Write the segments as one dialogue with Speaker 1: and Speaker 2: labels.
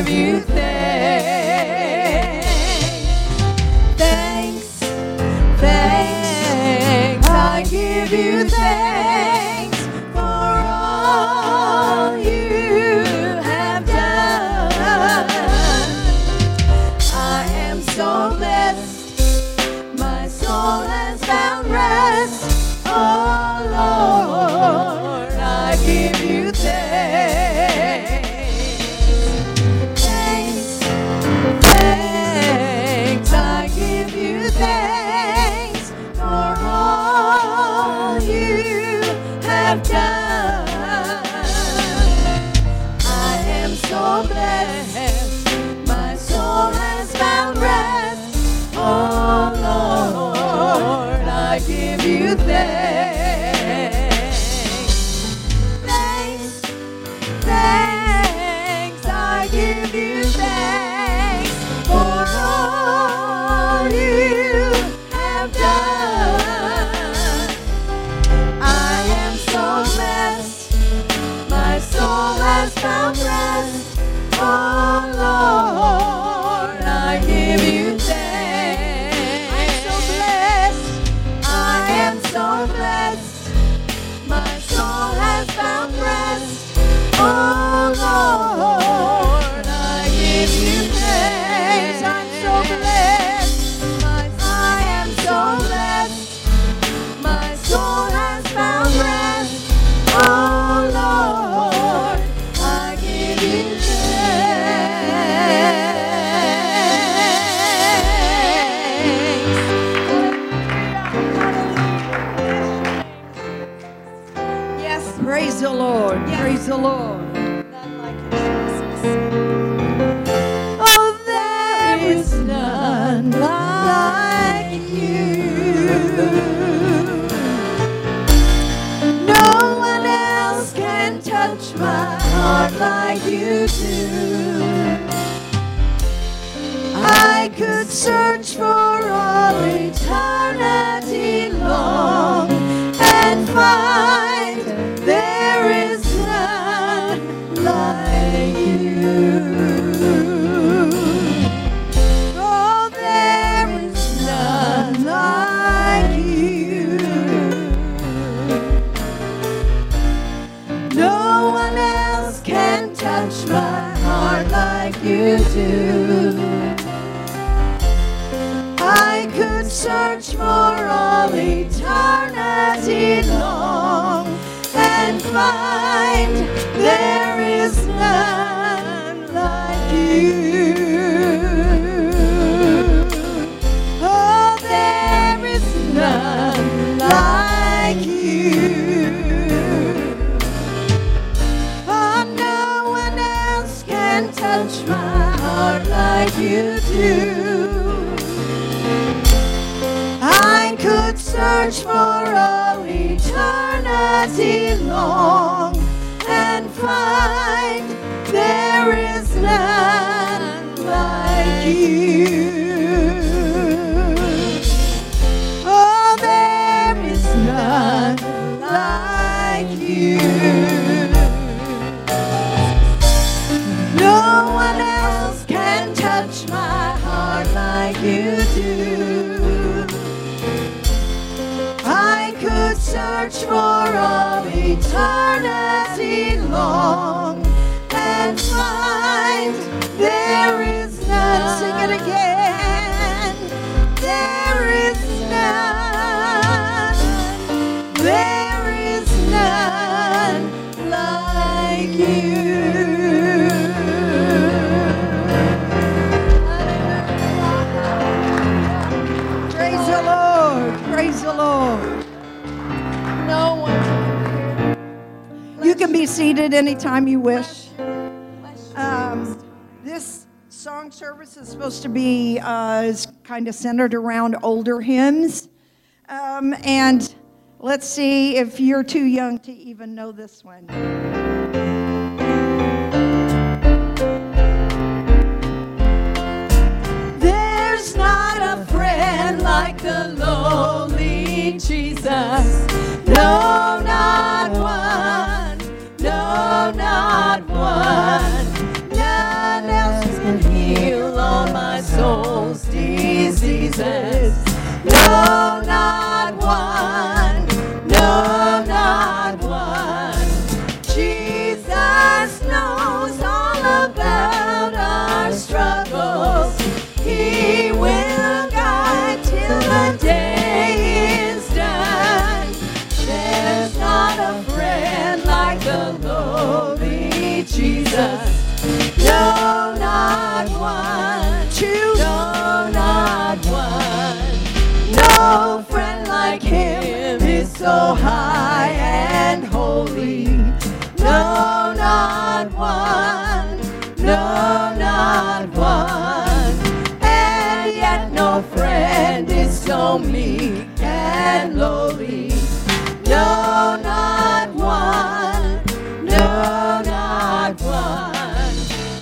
Speaker 1: give you thanks. Thanks, thanks, I give you thanks for all you have done. I am so blessed, my soul has found rest. Oh Lord, I give you thanks. Thanks, thanks, I give you thanks for all you have done. I am so blessed, my soul has found rest. Oh Lord, I give you thanks. Thanks, thanks, I give you thanks for all you have done. I am so blessed, my soul has found rest. Oh Lord, I give you thanks. I am so blessed, my soul has found rest. Oh Lord, I give you thanks. I'm so blessed, I am so blessed, my soul has found rest. Oh Lord, I give you thanks. Yes,
Speaker 2: Praise the Lord. Praise the Lord.
Speaker 1: none like you, Jesus. Oh, there is none like you. No one else can touch my heart like you do. I could search for all eternity long and find there is none like you. Oh, there is none like you. No one else can touch my heart like you do. I could search for all eternity long and find there is none like you. Oh, there is none like you. Oh, no one else can touch my heart like you do. I could search for all eternity long and find there is none like you. Oh, there is none like you. No one else can touch my heart like you do. I could search for all eternity long and find there is none. Sing it again. There is none. There is none like you.
Speaker 2: Praise the Lord. Praise the Lord.
Speaker 1: No one.
Speaker 2: You can be seated anytime you wish. This song service is supposed to be kind of centered around older hymns. And let's see if you're too young to even know this one.
Speaker 1: There's not a friend like the lowly Jesus. No, not one. No, not one. None else Jesus. No, not one. No, not one. Jesus knows all about our struggles. He will guide till the day is done. There's not a friend like the lowly Jesus. No, not one. No, not one. No friend like him is so high and holy. No, not one. No, not one. And yet no friend is so meek and lowly. No, not one. No, not one.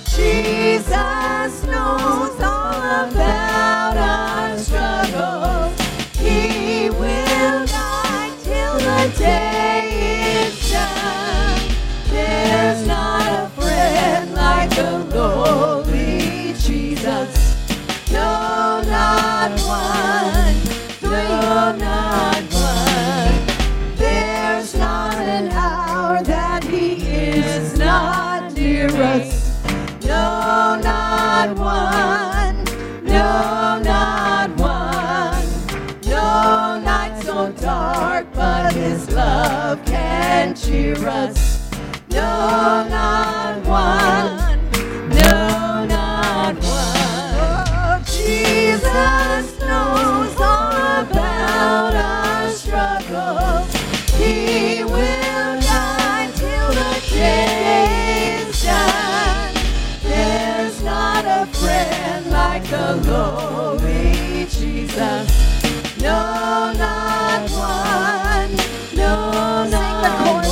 Speaker 1: Jesus knows all about our struggles. He will guide till the day is done. There's not a friend like the lowly Jesus. No, not one. No, not one. There's not an hour that he is not near us. No, not one. No, not one. No night so dark, but his love can cheer us. No, not one. No, not one. Oh, Jesus knows all about our struggles. He will guide till the day is done. There's not a friend like the lowly Jesus. No, not one. No, not one.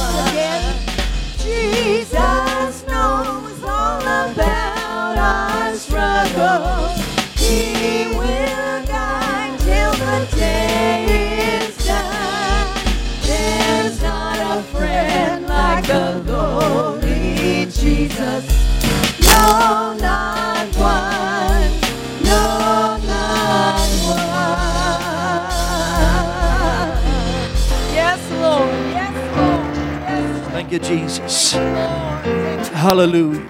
Speaker 1: Jesus knows all about our struggles. He will guide till the day is done. There's not a friend like the lowly Jesus. No, not one. No, not one. Yes, Lord. Yes, Lord. Yes, Lord.
Speaker 3: Thank you, Jesus.
Speaker 1: Lord.
Speaker 3: Hallelujah.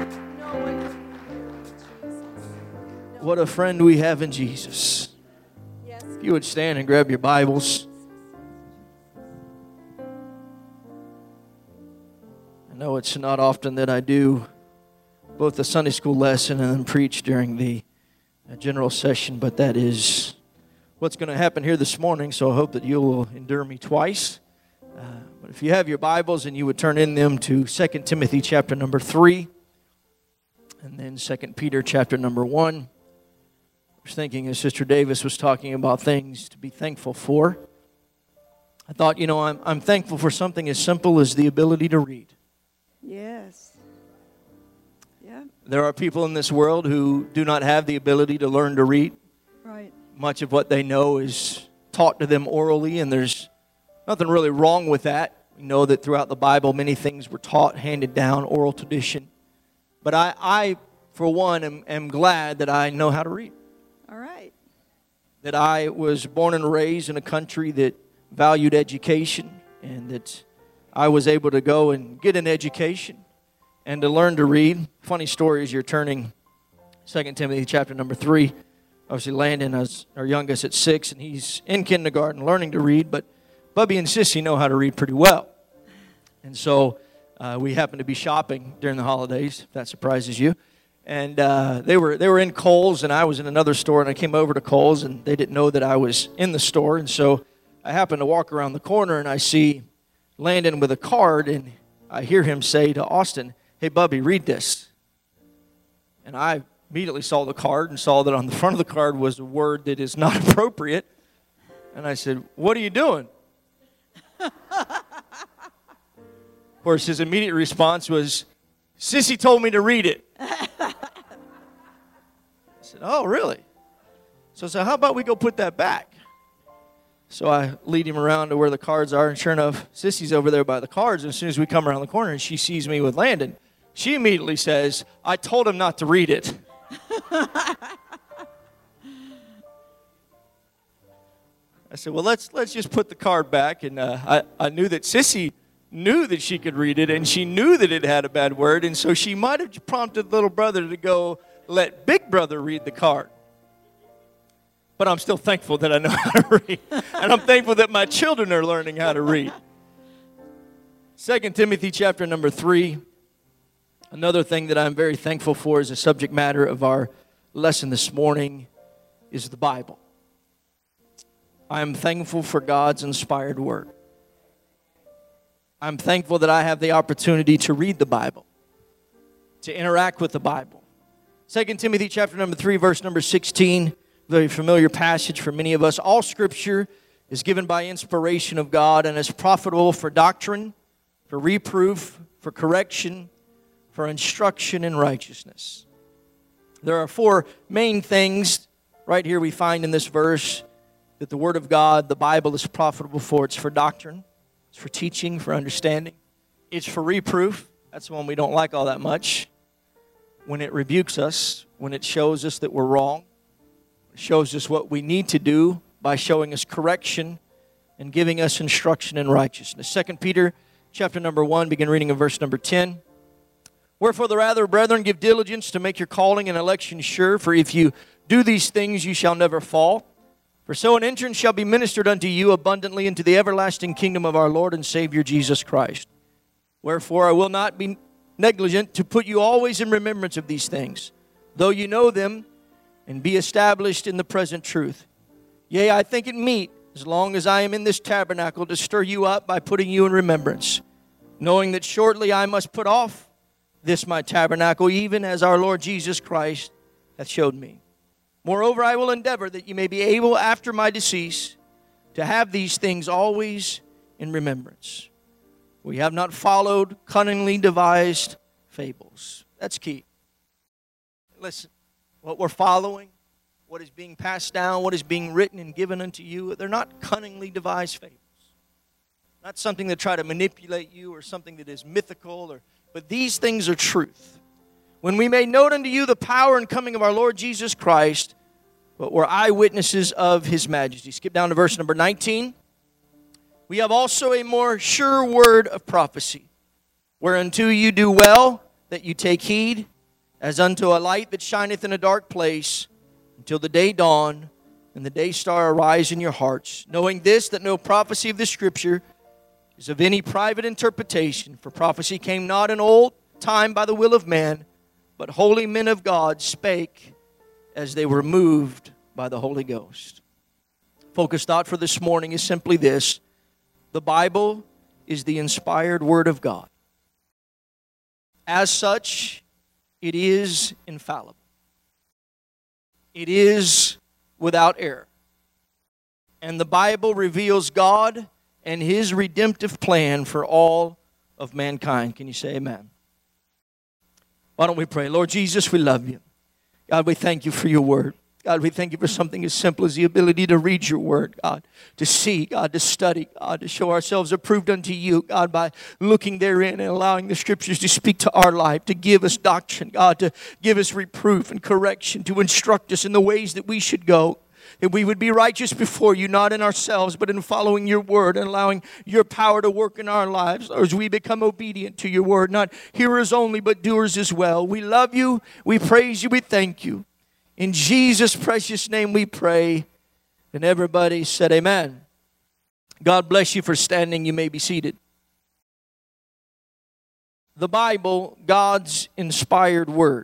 Speaker 3: What a friend we have in Jesus.
Speaker 1: Yes.
Speaker 3: If you would stand and grab your Bibles. I know it's not often that I do both the Sunday school lesson and then preach during the general session, but that is what's going to happen here this morning, so I hope that you will endure me twice. But if you have your Bibles and you would turn in them to 2 Timothy chapter number 3 and then 2 Peter chapter number 1. I was thinking as Sister Davis was talking about things to be thankful for. I thought, I'm thankful for something as simple as the ability to read.
Speaker 2: Yes. Yeah.
Speaker 3: There are people in this world who do not have the ability to learn to read.
Speaker 2: Right.
Speaker 3: Much of what they know is taught to them orally, and there's nothing really wrong with that. We know that throughout the Bible, many things were taught, handed down, oral tradition. But I for one, am glad that I know how to read.
Speaker 2: All right.
Speaker 3: That I was born and raised in a country that valued education, and that I was able to go and get an education and to learn to read. Funny story is you're turning 2 Timothy chapter number 3. Obviously, Landon is our youngest at 6, and he's in kindergarten learning to read, but Bubby and Sissy know how to read pretty well. And so we happened to be shopping during the holidays, if that surprises you. And they were in Kohl's, and I was in another store, and I came over to Kohl's, and they didn't know that I was in the store. And so I happened to walk around the corner, and I see Landon with a card, and I hear him say to Austin, "Hey, Bubby, read this." And I immediately saw the card and saw that on the front of the card was a word that is not appropriate. And I said, "What are you doing?" Of course, his immediate response was, "Sissy told me to read it." I said, "Oh, really?" So I said, "How about we go put that back?" So I lead him around to where the cards are, and sure enough, Sissy's over there by the cards. And as soon as we come around the corner and she sees me with Landon, she immediately says, "I told him not to read it." I said, well, let's just put the card back. And I knew that Sissy knew that she could read it, and she knew that it had a bad word, and so she might have prompted little brother to go let big brother read the card. But I'm still thankful that I know how to read. And I'm thankful that my children are learning how to read. 2 Timothy chapter number 3. Another thing that I'm very thankful for as a subject matter of our lesson this morning is the Bible. I am thankful for God's inspired word. I'm thankful that I have the opportunity to read the Bible, to interact with the Bible. 2 Timothy chapter number 3, verse number 16, very familiar passage for many of us. All Scripture is given by inspiration of God and is profitable for doctrine, for reproof, for correction, for instruction in righteousness. There are 4 main things right here we find in this verse that the Word of God, the Bible, is profitable for. It's for doctrine. It's for teaching, for understanding. It's for reproof. That's the one we don't like all that much. When it rebukes us, when it shows us that we're wrong, it shows us what we need to do by showing us correction and giving us instruction in righteousness. 2 Peter chapter number 1, begin reading in verse number 10. Wherefore the rather, brethren, give diligence to make your calling and election sure, for if you do these things, you shall never fall. For so an entrance shall be ministered unto you abundantly into the everlasting kingdom of our Lord and Savior Jesus Christ. Wherefore I will not be negligent to put you always in remembrance of these things, though you know them, and be established in the present truth. Yea, I think it meet, as long as I am in this tabernacle, to stir you up by putting you in remembrance, knowing that shortly I must put off this my tabernacle, even as our Lord Jesus Christ hath showed me. Moreover, I will endeavor that you may be able after my decease to have these things always in remembrance. We have not followed cunningly devised fables. That's key. Listen, what we're following, what is being passed down, what is being written and given unto you, they're not cunningly devised fables. Not something that try to manipulate you or something that is mythical, but these things are truth. When we made known unto you the power and coming of our Lord Jesus Christ, but were eyewitnesses of His majesty. Skip down to verse number 19. We have also a more sure word of prophecy, whereunto you do well that you take heed, as unto a light that shineth in a dark place, until the day dawn and the day star arise in your hearts, knowing this, that no prophecy of the Scripture is of any private interpretation, for prophecy came not in old time by the will of man, but holy men of God spake as they were moved by the Holy Ghost. Focus thought for this morning is simply this: the Bible is the inspired Word of God. As such, it is infallible. It is without error. And the Bible reveals God and His redemptive plan for all of mankind. Can you say amen? Why don't we pray? Lord Jesus, we love you. God, we thank you for your word. God, we thank you for something as simple as the ability to read your word, God, to see, God, to study, God, to show ourselves approved unto you, God, by looking therein and allowing the Scriptures to speak to our life, to give us doctrine, God, to give us reproof and correction, to instruct us in the ways that we should go. That we would be righteous before you, not in ourselves, but in following your word and allowing your power to work in our lives as we become obedient to your word, not hearers only, but doers as well. We love you, we praise you, we thank you. In Jesus' precious name we pray. And everybody said amen. God bless you for standing. You may be seated. The Bible, God's inspired word.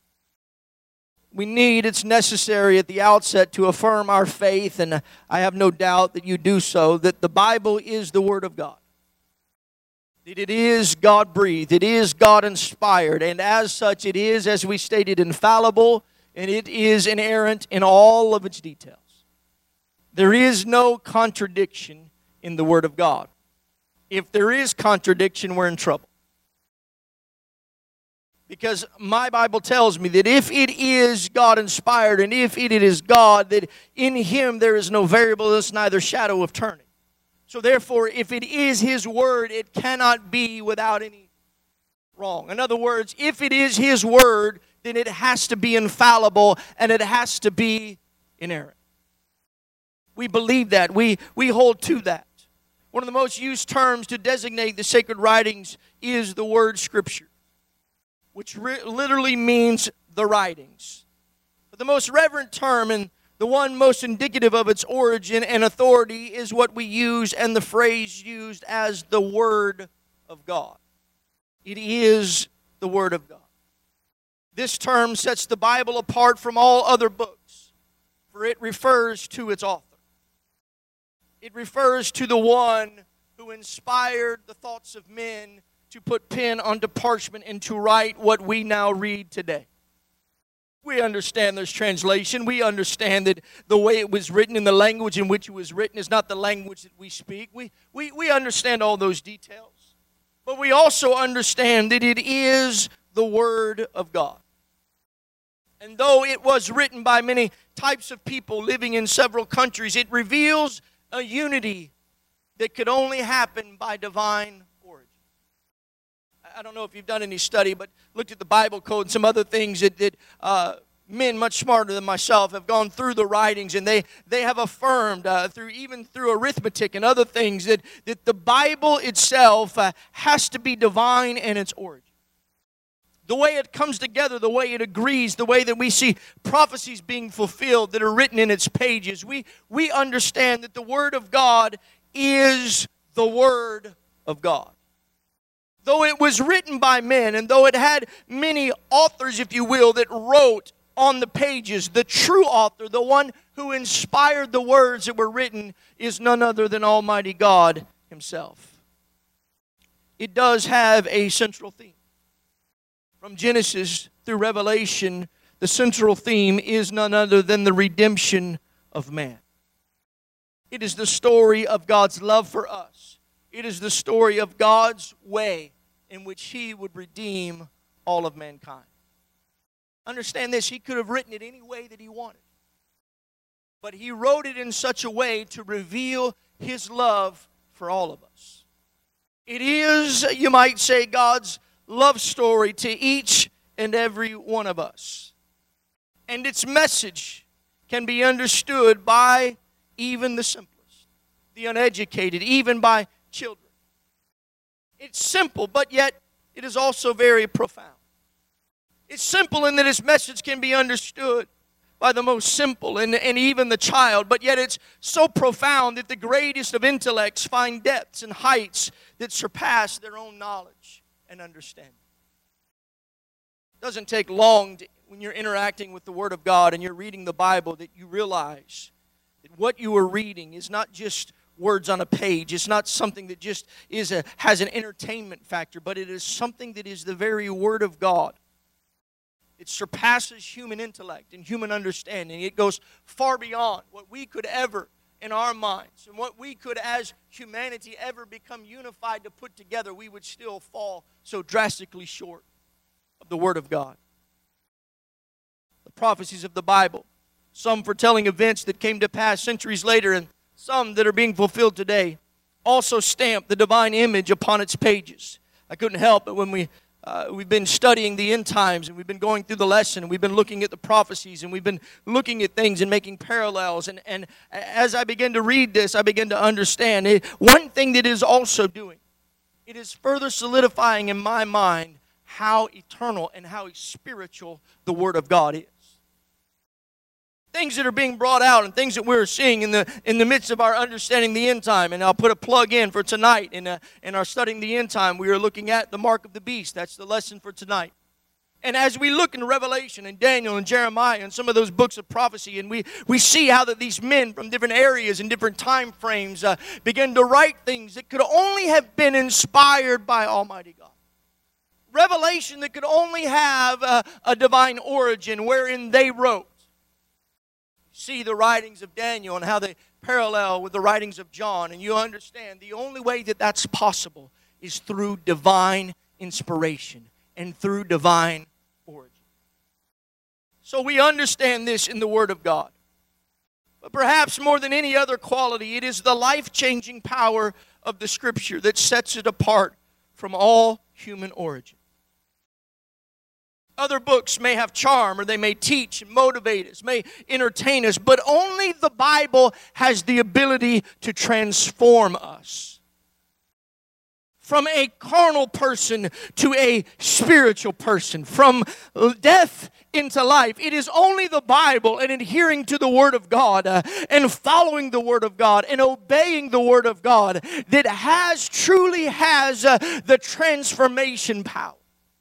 Speaker 3: It's necessary at the outset to affirm our faith, and I have no doubt that you do so, that the Bible is the Word of God. That it is God-breathed, it is God-inspired, and as such it is, as we stated, infallible, and it is inerrant in all of its details. There is no contradiction in the Word of God. If there is contradiction, we're in trouble. Because my Bible tells me that if it is God-inspired and if it is God, that in Him there is no variableness, neither shadow of turning. So therefore, if it is His Word, it cannot be without any wrong. In other words, if it is His Word, then it has to be infallible and it has to be inerrant. We believe that. We hold to that. One of the most used terms to designate the sacred writings is the word Scripture, which literally means the writings. But the most reverent term and the one most indicative of its origin and authority is what we use and the phrase used as the Word of God. It is the Word of God. This term sets the Bible apart from all other books, for it refers to its author. It refers to the one who inspired the thoughts of men to put pen onto parchment and to write what we now read today. We understand there's translation. We understand that the way it was written and the language in which it was written is not the language that we speak. We understand all those details. But we also understand that it is the Word of God. And though it was written by many types of people living in several countries, it reveals a unity that could only happen by divine origin. I don't know if you've done any study, but looked at the Bible code and some other things that men much smarter than myself have gone through the writings, and they have affirmed through arithmetic and other things that the Bible itself has to be divine in its origin. The way it comes together, the way it agrees, the way that we see prophecies being fulfilled that are written in its pages, we understand that the Word of God is the Word of God. Though it was written by men, and though it had many authors, if you will, that wrote on the pages, the true author, the one who inspired the words that were written, is none other than Almighty God Himself. It does have a central theme. From Genesis through Revelation, the central theme is none other than the redemption of man. It is the story of God's love for us. It is the story of God's way in which He would redeem all of mankind. Understand this, He could have written it any way that He wanted. But He wrote it in such a way to reveal His love for all of us. It is, you might say, God's love story to each and every one of us. And its message can be understood by even the simplest, the uneducated, even by children. It's simple, but yet it is also very profound. It's simple in that its message can be understood by the most simple and even the child, but yet it's so profound that the greatest of intellects find depths and heights that surpass their own knowledge and understanding. It doesn't take long when you're interacting with the Word of God and you're reading the Bible that you realize that what you are reading is not just words on a page. It's not something that just has an entertainment factor, but it is something that is the very Word of God. It surpasses human intellect and human understanding. It goes far beyond what we could ever in our minds and what we could as humanity ever become unified to put together. We would still fall so drastically short of the Word of God. The prophecies of the Bible, some foretelling events that came to pass centuries later and some that are being fulfilled today, also stamp the divine image upon its pages. I couldn't help it when we've been studying the end times, and we've been going through the lesson, and we've been looking at the prophecies, and we've been looking at things and making parallels. And as I began to read this, I began to understand one thing that it is also doing. It is further solidifying in my mind how eternal and how spiritual the Word of God is. Things that are being brought out and things that we're seeing in the midst of our understanding the end time. And I'll put a plug in for tonight. In our studying the end time, we are looking at the mark of the beast. That's the lesson for tonight. And as we look into Revelation and Daniel and Jeremiah and some of those books of prophecy, and we see how that these men from different areas and different time frames begin to write things that could only have been inspired by Almighty God. Revelation that could only have a divine origin wherein they wrote. See the writings of Daniel and how they parallel with the writings of John, and you understand the only way that that's possible is through divine inspiration and through divine origin. So we understand this in the Word of God. But perhaps more than any other quality, it is the life-changing power of the Scripture that sets it apart from all human origin. Other books may have charm, or they may teach and motivate us, may entertain us, but only the Bible has the ability to transform us from a carnal person to a spiritual person, from death into life. It is only the Bible and adhering to the Word of God and following the Word of God and obeying the Word of God that truly has the transformation power.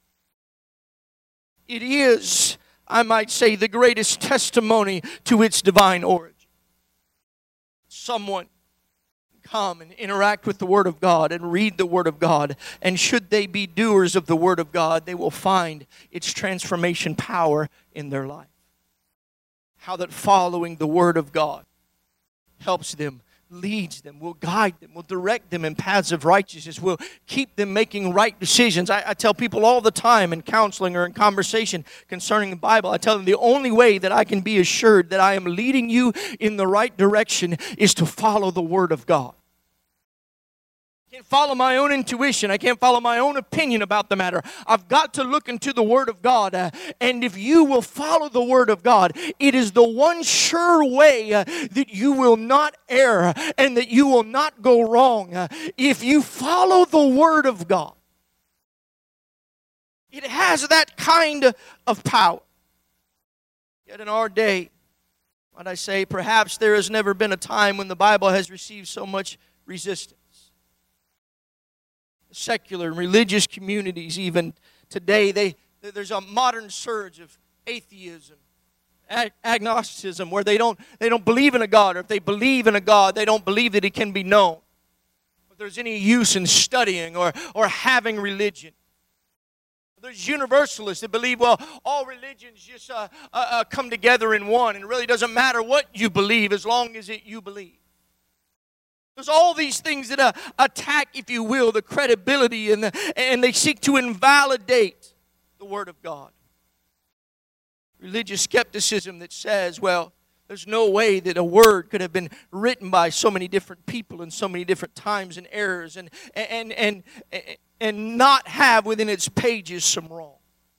Speaker 3: It is, I might say, the greatest testimony to its divine origin. Someone come and interact with the Word of God and read the Word of God, and should they be doers of the Word of God, they will find its transformation power in their life. How that following the Word of God helps them, leads them, will guide them, will direct them in paths of righteousness, will keep them making right decisions. I tell people all the time in counseling or in conversation concerning the Bible, I tell them the only way that I can be assured that I am leading you in the right direction is to follow the Word of God. I can't follow my own intuition. I can't follow my own opinion about the matter. I've got to look into the Word of God. And if you will follow the Word of God, it is the one sure way that you will not err and that you will not go wrong. If you follow the Word of God, it has that kind of power. Yet in our day, might I say, perhaps there has never been a time when the Bible has received so much resistance. Secular and religious communities, even today, there's a modern surge of atheism, agnosticism, where they don't believe in a God, or if they believe in a God, they don't believe that He can be known. If there's any use in studying or having religion. There's universalists that believe, well, all religions just come together in one, and it really doesn't matter what you believe as long as you believe. There's all these things that attack, if you will, the credibility, and they seek to invalidate the Word of God. Religious skepticism that says, well, there's no way that a word could have been written by so many different people in so many different times and errors and not have within its pages some wrong.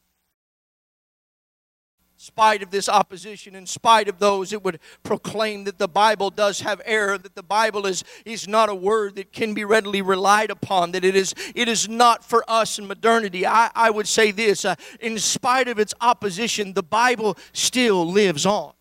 Speaker 3: In spite of this opposition, in spite of those that would proclaim that the Bible does have error, that the Bible is not a word that can be readily relied upon, that it is not for us in modernity, I would say this, in spite of its opposition, the Bible still lives on.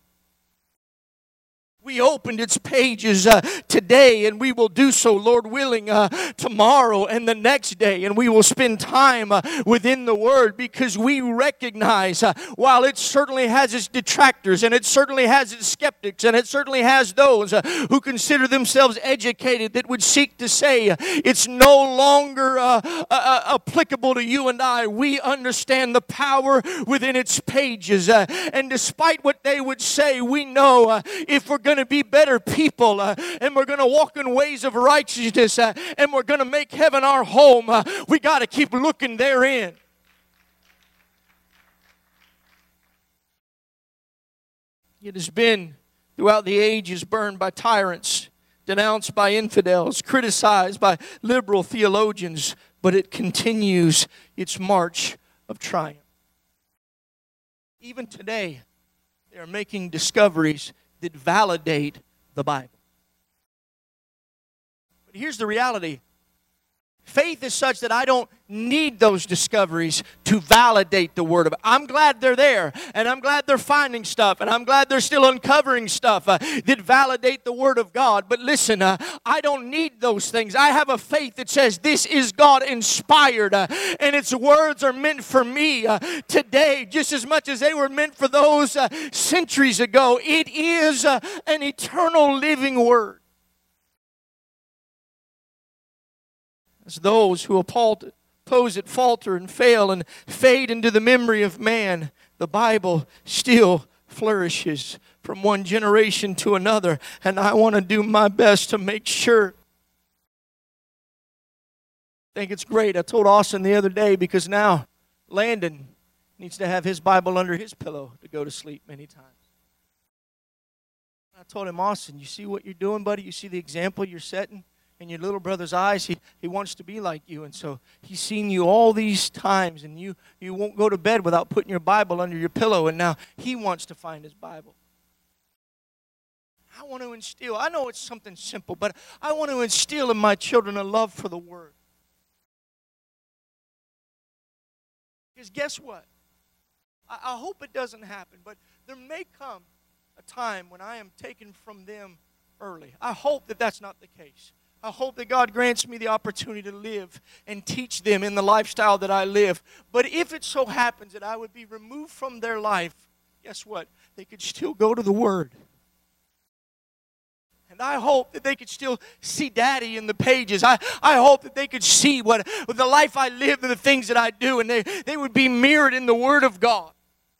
Speaker 3: We opened its pages today, and we will do so, Lord willing, tomorrow and the next day. And we will spend time within the Word, because we recognize, while it certainly has its detractors, and it certainly has its skeptics, and it certainly has those who consider themselves educated that would seek to say it's no longer applicable to you and I, we understand the power within its pages. And despite what they would say, we know if we're going to be better people and we're going to walk in ways of righteousness and we're going to make heaven our home, we got to keep looking therein. It has been throughout the ages burned by tyrants, denounced by infidels, criticized by liberal theologians, but it continues its march of triumph. Even today, they are making discoveries that validate the Bible. But here's the reality. Faith is such that I don't need those discoveries to validate the Word of God. I'm glad they're there, and I'm glad they're finding stuff, and I'm glad they're still uncovering stuff that validate the Word of God. But listen, I don't need those things. I have a faith that says this is God inspired, and its words are meant for me today just as much as they were meant for those centuries ago. It is an eternal living Word. As those who oppose it falter and fail and fade into the memory of man, the Bible still flourishes from one generation to another. And I want to do my best to make sure. I think it's great. I told Austin the other day, because now Landon needs to have his Bible under his pillow to go to sleep many times. I told him, Austin, you see what you're doing, buddy? You see the example you're setting? in your little brother's eyes, he wants to be like you. And so he's seen you all these times, and you won't go to bed without putting your Bible under your pillow, and now he wants to find his Bible. I want to instill, I know it's something simple, but I want to instill in my children a love for the Word. Because guess what? I hope it doesn't happen, but there may come a time when I am taken from them early. I hope that that's not the case. I hope that God grants me the opportunity to live and teach them in the lifestyle that I live. But if it so happens that I would be removed from their life, guess what? They could still go to the Word. And I hope that they could still see Daddy in the pages. I hope that they could see what the life I live and the things that I do, and they would be mirrored in the Word of God.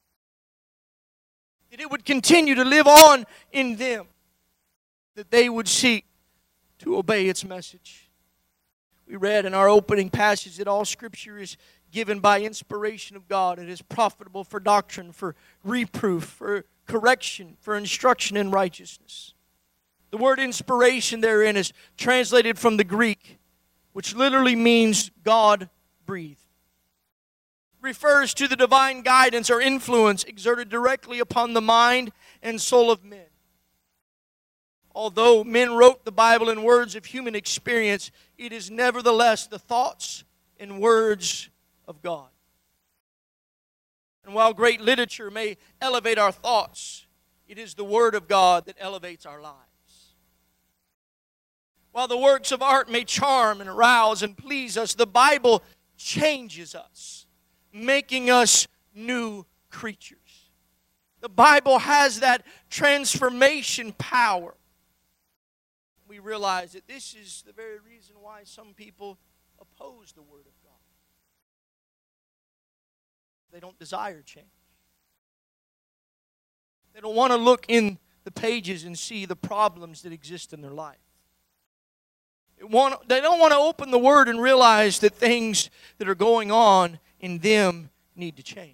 Speaker 3: That it would continue to live on in them. That they would seek to obey its message. We read in our opening passage that all Scripture is given by inspiration of God. It is profitable for doctrine, for reproof, for correction, for instruction in righteousness. The word inspiration therein is translated from the Greek, which literally means God breathed. Refers to the divine guidance or influence exerted directly upon the mind and soul of men. Although men wrote the Bible in words of human experience, it is nevertheless the thoughts and words of God. And while great literature may elevate our thoughts, it is the Word of God that elevates our lives. While the works of art may charm and arouse and please us, the Bible changes us, making us new creatures. The Bible has that transformation power. We realize that this is the very reason why some people oppose the Word of God. They don't desire change. They don't want to look in the pages and see the problems that exist in their life. They don't want to open the Word and realize that things that are going on in them need to change.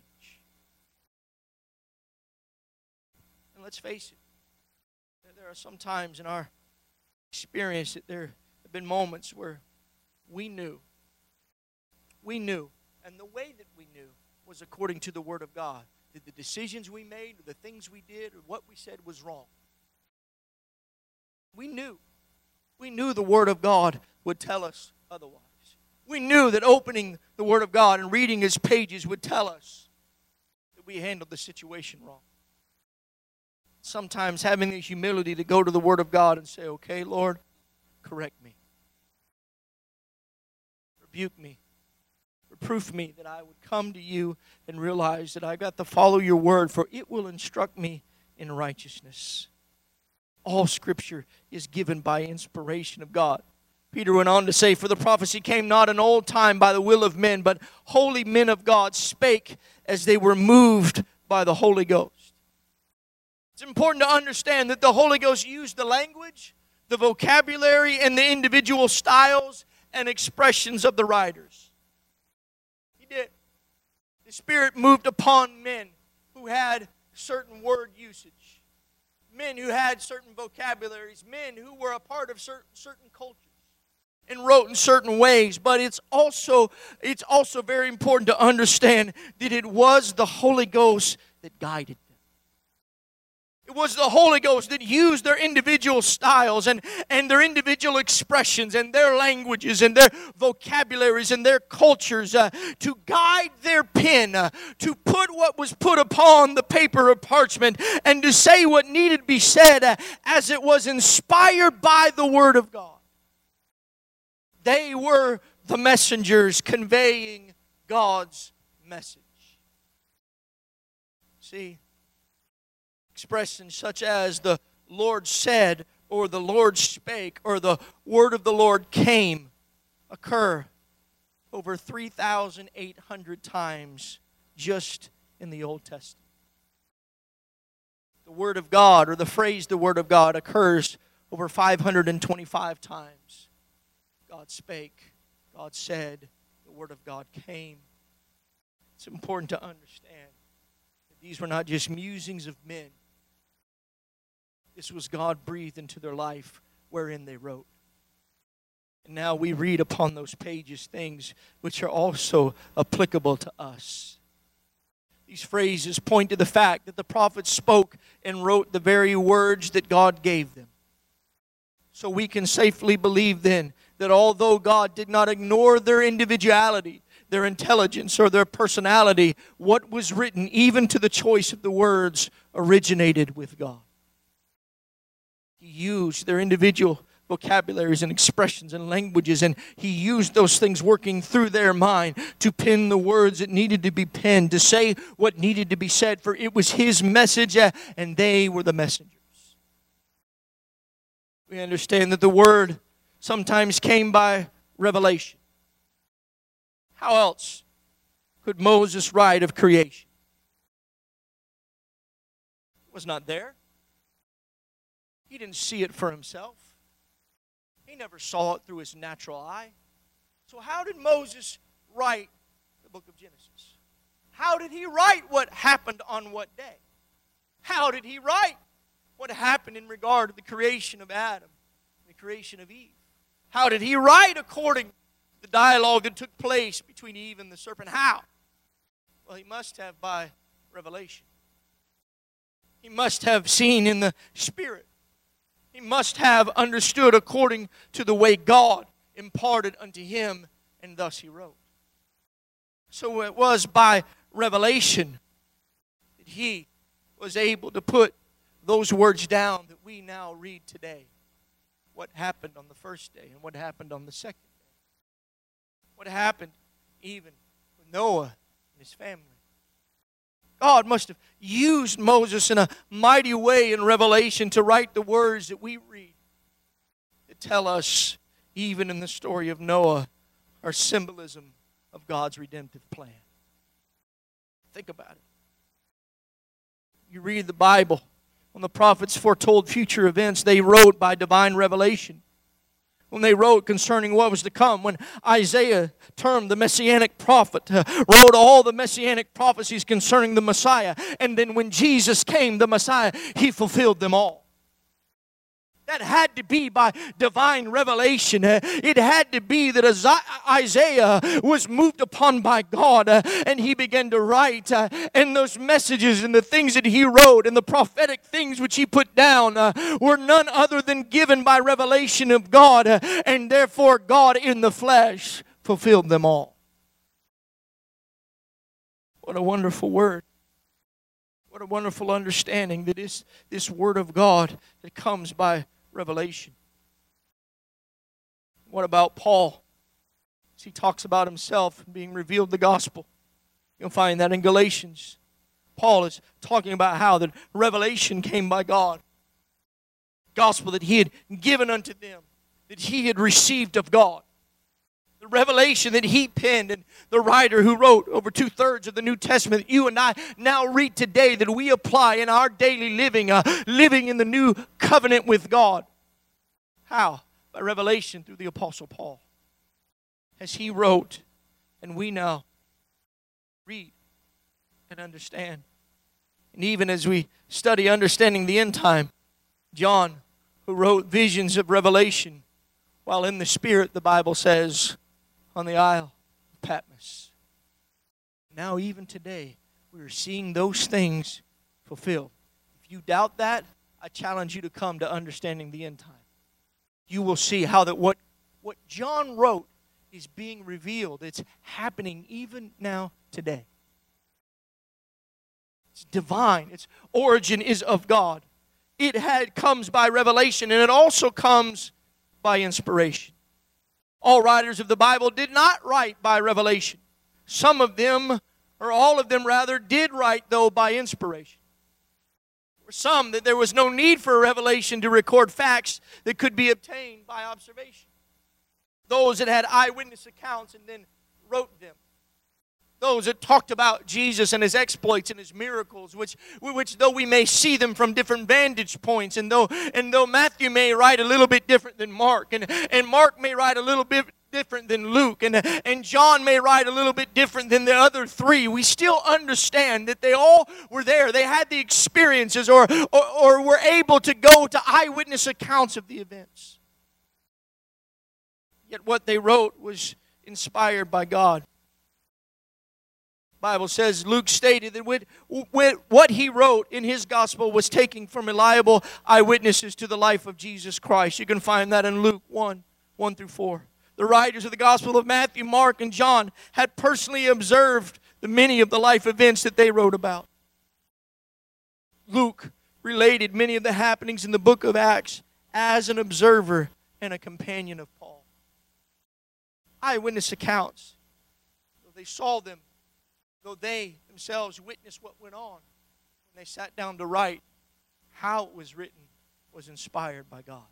Speaker 3: And let's face it, there are some times in our experience that there have been moments where we knew, and the way that we knew was according to the Word of God, that the decisions we made, or the things we did, or what we said was wrong. We knew the Word of God would tell us otherwise. We knew that opening the Word of God and reading His pages would tell us that we handled the situation wrong. Sometimes having the humility to go to the Word of God and say, okay, Lord, correct me. Rebuke me. Reproof me, that I would come to you and realize that I got to follow your Word, for it will instruct me in righteousness. All Scripture is given by inspiration of God. Peter went on to say, for the prophecy came not in old time by the will of men, but holy men of God spake as they were moved by the Holy Ghost. It's important to understand that the Holy Ghost used the language, the vocabulary, and the individual styles and expressions of the writers. He did. The Spirit moved upon men who had certain word usage. Men who had certain vocabularies, men who were a part of certain cultures and wrote in certain ways. But it's also very important to understand that it was the Holy Ghost that guided them. It was the Holy Ghost that used their individual styles and their individual expressions and their languages and their vocabularies and their cultures to guide their pen, to put what was put upon the paper of parchment and to say what needed to be said as it was inspired by the Word of God. They were the messengers conveying God's message. See, expressions such as the Lord said, or the Lord spake, or the word of the Lord came occur over 3,800 times just in the Old Testament. The Word of God, or the phrase the Word of God, occurs over 525 times. God spake, God said, the Word of God came. It's important to understand that these were not just musings of men. This was God breathed into their life wherein they wrote. And now we read upon those pages things which are also applicable to us. These phrases point to the fact that the prophets spoke and wrote the very words that God gave them. So we can safely believe then that although God did not ignore their individuality, their intelligence, or their personality, what was written, even to the choice of the words, originated with God. He used their individual vocabularies and expressions and languages, and He used those things working through their mind to pen the words that needed to be penned, to say what needed to be said, for it was His message and they were the messengers. We understand that the Word sometimes came by revelation. How else could Moses write of creation? It was not there. He didn't see it for himself. He never saw it through his natural eye. So how did Moses write the book of Genesis? How did he write what happened on what day? How did he write what happened in regard to the creation of Adam and the creation of Eve? How did he write according to the dialogue that took place between Eve and the serpent? How? Well, he must have by revelation. He must have seen in the Spirit. He must have understood according to the way God imparted unto him, and thus he wrote. So it was by revelation that he was able to put those words down that we now read today. What happened on the first day and what happened on the second day. What happened even with Noah and his family. God must have used Moses in a mighty way in Revelation to write the words that we read, that tell us, even in the story of Noah, our symbolism of God's redemptive plan. Think about it. You read the Bible, when the prophets foretold future events, they wrote by divine revelation. When they wrote concerning what was to come, when Isaiah, termed the Messianic prophet, wrote all the Messianic prophecies concerning the Messiah, and then when Jesus came, the Messiah, He fulfilled them all. That had to be by divine revelation. It had to be that Isaiah was moved upon by God and he began to write. And those messages and the things that he wrote and the prophetic things which he put down were none other than given by revelation of God. And therefore God in the flesh fulfilled them all. What a wonderful word. What a wonderful understanding that is this word of God that comes by revelation. What about Paul? As he talks about himself being revealed the gospel. You'll find that in Galatians. Paul is talking about how that revelation came by God. Gospel that he had given unto them, that he had received of God. The revelation that he penned, and the writer who wrote over 2/3 of the New Testament that you and I now read today, that we apply in our daily living, living in the new covenant with God. How? By revelation through the Apostle Paul. As he wrote, and we now read and understand. And even as we study understanding the end time, John, who wrote visions of revelation, while in the Spirit, the Bible says, on the Isle of Patmos. Now even today, we are seeing those things fulfilled. If you doubt that, I challenge you to come to understanding the end time. You will see how that what John wrote is being revealed. It's happening even now today. It's divine. Its origin is of God. It comes by revelation, and it also comes by inspiration. All writers of the Bible did not write by revelation. Some of them, or all of them rather, did write, though, by inspiration. There were some that there was no need for a revelation to record facts that could be obtained by observation. Those that had eyewitness accounts and then wrote them. Those that talked about Jesus and His exploits and His miracles, which though we may see them from different vantage points, and though Matthew may write a little bit different than Mark, and Mark may write a little bit different than Luke, and John may write a little bit different than the other three, we still understand that they all were there. They had the experiences or were able to go to eyewitness accounts of the events. Yet what they wrote was inspired by God. The Bible says, Luke stated that what he wrote in his gospel was taken from reliable eyewitnesses to the life of Jesus Christ. You can find that in Luke 1 through 4. The writers of the Gospel of Matthew, Mark, and John had personally observed many of the life events that they wrote about. Luke related many of the happenings in the book of Acts as an observer and a companion of Paul. Eyewitness accounts, though they saw them, though they themselves witnessed what went on, when they sat down to write, how it was written was inspired by God.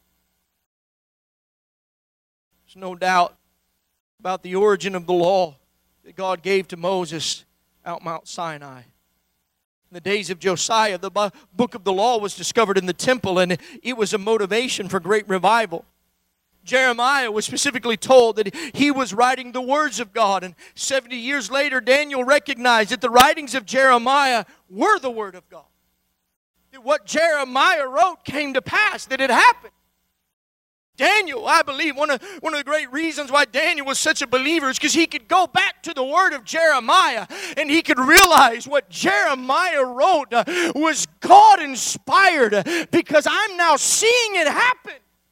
Speaker 3: There's no doubt about the origin of the law that God gave to Moses out Mount Sinai. In the days of Josiah, the book of the law was discovered in the temple, and it was a motivation for great revival. Jeremiah was specifically told that he was writing the words of God, and 70 years later, Daniel recognized that the writings of Jeremiah were the Word of God. That what Jeremiah wrote came to pass, that it happened. Daniel, I believe, one of the great reasons why Daniel was such a believer is because he could go back to the word of Jeremiah and he could realize what Jeremiah wrote was God-inspired, because I'm now seeing it happen.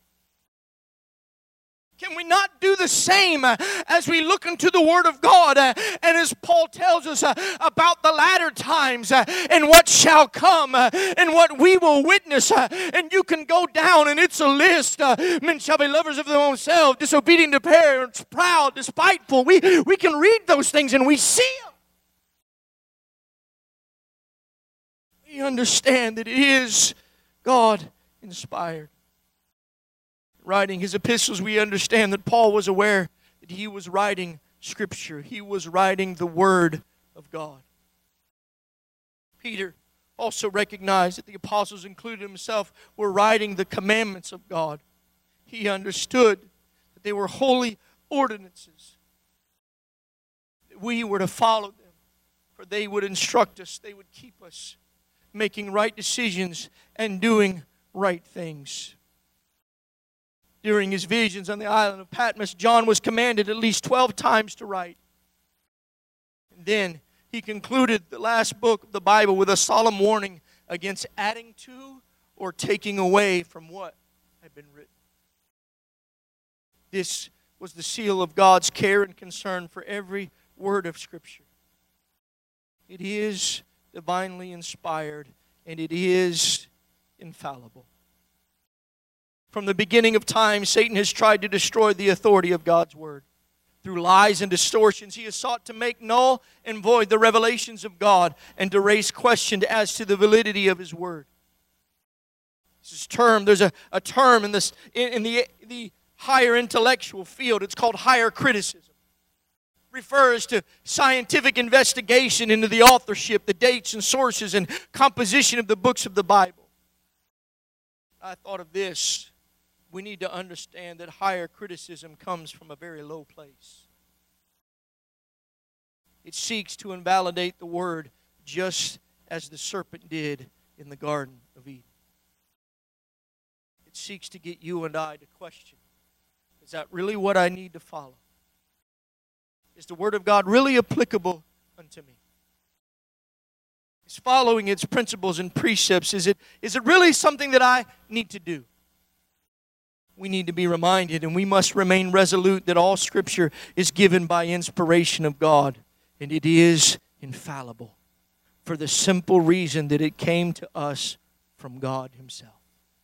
Speaker 3: Can we not do the same as we look into the Word of God and as Paul tells us about the latter times and what shall come and what we will witness? And you can go down and it's a list. Men shall be lovers of their own self, disobedient to parents, proud, despiteful. We can read those things and we see them. We understand that it is God inspired. Writing his epistles, we understand that Paul was aware that he was writing Scripture. He was writing the Word of God. Peter also recognized that the apostles, including himself, were writing the commandments of God. He understood that they were holy ordinances, that we were to follow them, for they would instruct us, they would keep us making right decisions and doing right things. During his visions on the island of Patmos, John was commanded at least 12 times to write. And then he concluded the last book of the Bible with a solemn warning against adding to or taking away from what had been written. This was the seal of God's care and concern for every word of Scripture. It is divinely inspired and it is infallible. From the beginning of time, Satan has tried to destroy the authority of God's Word. Through lies and distortions, he has sought to make null and void the revelations of God and to raise question as to the validity of His Word. There's a term in the higher intellectual field. It's called higher criticism. It refers to scientific investigation into the authorship, the dates and sources and composition of the books of the Bible. I thought of this. We need to understand that higher criticism comes from a very low place. It seeks to invalidate the Word just as the serpent did in the Garden of Eden. It seeks to get you and I to question, is that really what I need to follow? Is the Word of God really applicable unto me? Is following its principles and precepts, is it really something that I need to do? We need to be reminded, and we must remain resolute, that all Scripture is given by inspiration of God, and it is infallible, for the simple reason that it came to us from God Himself.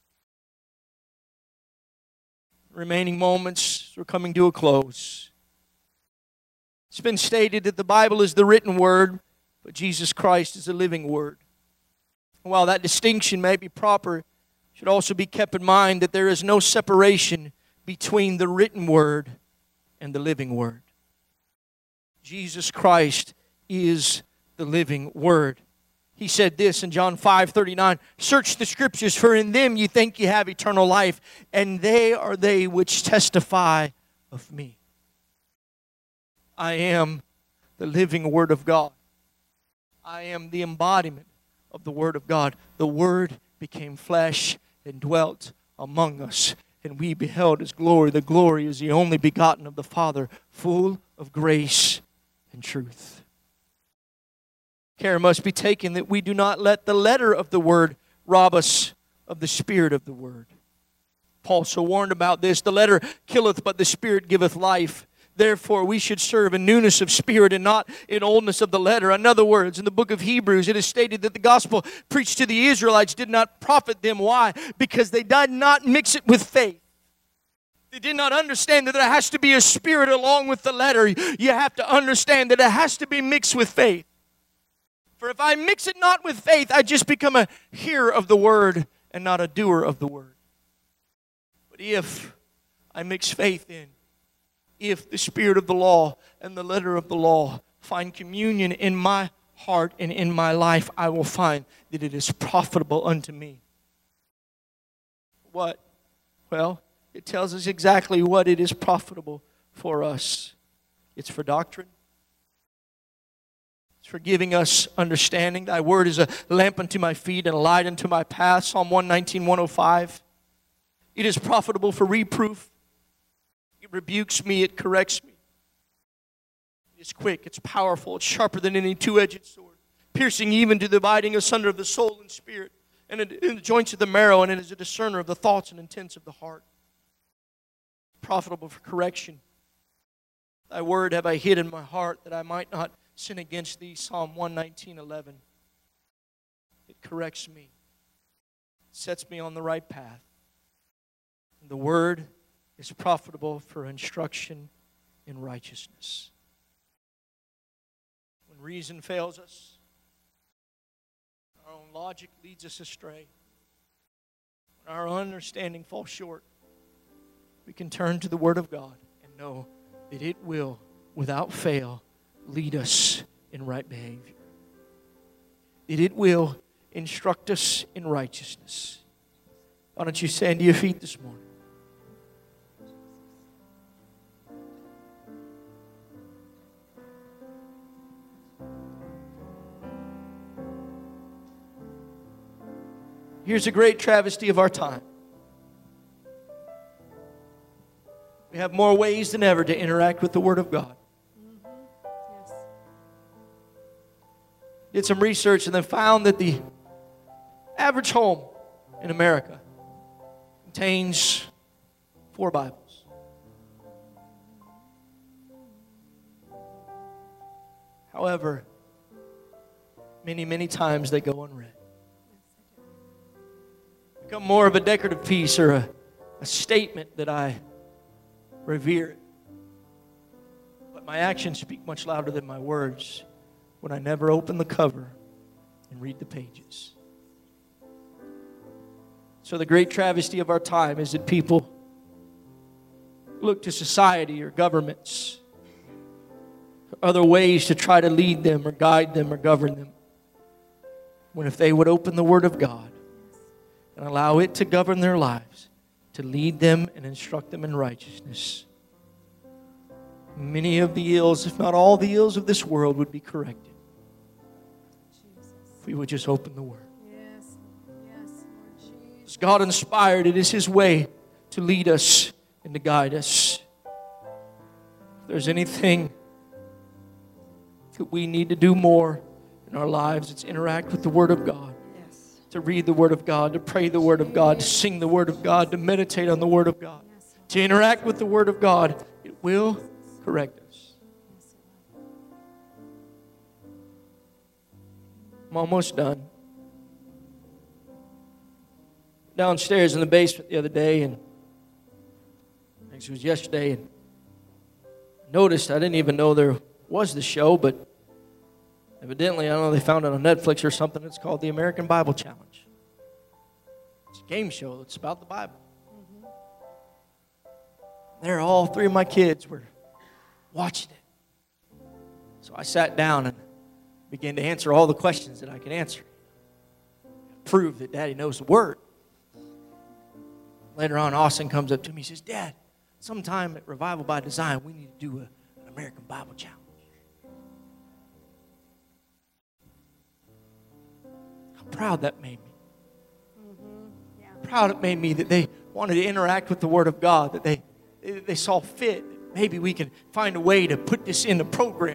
Speaker 3: Remaining moments are coming to a close. It's been stated that the Bible is the written Word, but Jesus Christ is the living Word. And while that distinction may be proper, should also be kept in mind that there is no separation between the written Word and the living Word. Jesus Christ is the living Word. He said this in John 5:39, "Search the Scriptures, for in them you think you have eternal life, and they are they which testify of me." I am the living Word of God. I am the embodiment of the Word of God. The Word became flesh and dwelt among us. and we beheld His glory. The glory is the only begotten of the Father, full of grace and truth. Care must be taken that we do not let the letter of the Word rob us of the Spirit of the Word. Paul so warned about this. The letter killeth, but the Spirit giveth life. Therefore, we should serve in newness of spirit and not in oldness of the letter. In other words, in the book of Hebrews, it is stated that the gospel preached to the Israelites did not profit them. Why? Because they did not mix it with faith. They did not understand that there has to be a spirit along with the letter. You have to understand that it has to be mixed with faith. For if I mix it not with faith, I just become a hearer of the word and not a doer of the word. But if I mix faith in, if the spirit of the law and the letter of the law find communion in my heart and in my life, I will find that it is profitable unto me. What? Well, it tells us exactly what it is profitable for us. It's for doctrine. It's for giving us understanding. Thy word is a lamp unto my feet and a light unto my path. Psalm 119, 105. It is profitable for reproof. It rebukes me, it corrects me. It is quick, it's powerful, it's sharper than any two-edged sword, piercing even to the dividing asunder of the soul and spirit, and in the joints of the marrow, and it is a discerner of the thoughts and intents of the heart. Profitable for correction. Thy word have I hid in my heart that I might not sin against thee. Psalm 119:11. It corrects me. It sets me on the right path. And the word is profitable for instruction in righteousness. When reason fails us, our own logic leads us astray, when our understanding falls short, we can turn to the Word of God and know that it will, without fail, lead us in right behavior. That it will instruct us in righteousness. Why don't you stand to your feet this morning? Here's a great travesty of our time. We have more ways than ever to interact with the Word of God.
Speaker 1: Yes.
Speaker 3: Did some research and then found that the average home in America contains 4 Bibles. However, many times they go unread. Become more of a decorative piece or a statement that I revere it. But my actions speak much louder than my words when I never open the cover and read the pages. So the great travesty of our time is that people look to society or governments for other ways to try to lead them or guide them or govern them. When if they would open the Word of God and allow it to govern their lives, to lead them and instruct them in righteousness, many of the ills, if not all the ills of this world, would be corrected.
Speaker 1: Jesus.
Speaker 3: If we would just open the Word.
Speaker 1: Yes. Yes, Lord Jesus.
Speaker 3: As God inspired, it is His way to lead us and to guide us. If there's anything that we need to do more in our lives, it's interact with the Word of God. To read the Word of God, to pray the Word of God, to sing the Word of God, to meditate on the Word of God, to interact with the Word of God. It will correct us. I'm almost done. Downstairs in the basement the other day, and I think it was yesterday, and I noticed, I didn't even know there was the show, but evidently, I don't know, they found it on Netflix or something. It's called the American Bible Challenge. It's a game show that's about the Bible. There, all 3 of my kids were watching it. So I sat down and began to answer all the questions that I could answer. Prove that Daddy knows the Word. Later on, Austin comes up to me and says, Dad, sometime at Revival by Design, we need to do an American Bible Challenge. Proud that made me.
Speaker 1: Yeah.
Speaker 3: Proud it made me that they wanted to interact with the Word of God, that they saw fit. Maybe we can find a way to put this in the program.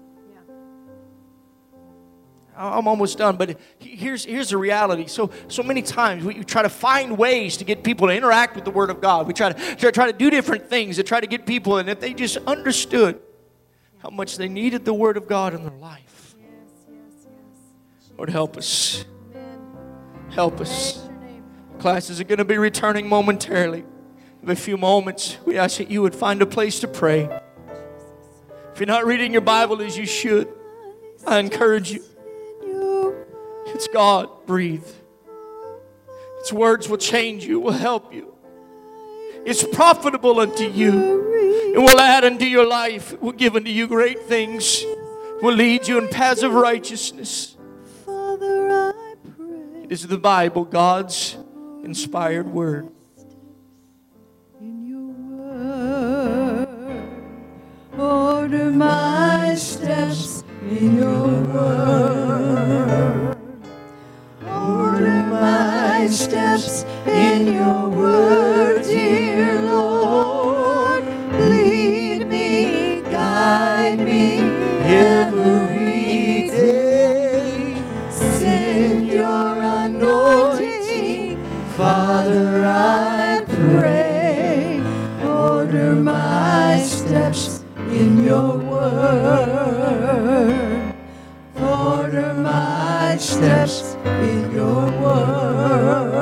Speaker 3: I'm almost done, but here's the reality. So many times we try to find ways to get people to interact with the Word of God. We try to do different things to try to get people, and if they just understood how much they needed the Word of God in their life. Lord, help us. Help us. Classes are going to be returning momentarily. In a few moments, we ask that you would find a place to pray. If you're not reading your Bible as you should, I encourage you. It's God breathed. Its words will change you, will help you. It's profitable unto you. It will add unto your life. It will give unto you great things. It will lead you in paths of righteousness. It is the Bible, God's inspired word.
Speaker 1: In your word, order my steps in your word. Order my steps in your word, dear Lord. Lead me, guide me every day. Send your anointing, Father, I pray. Order my steps in your word. Order my steps in your word.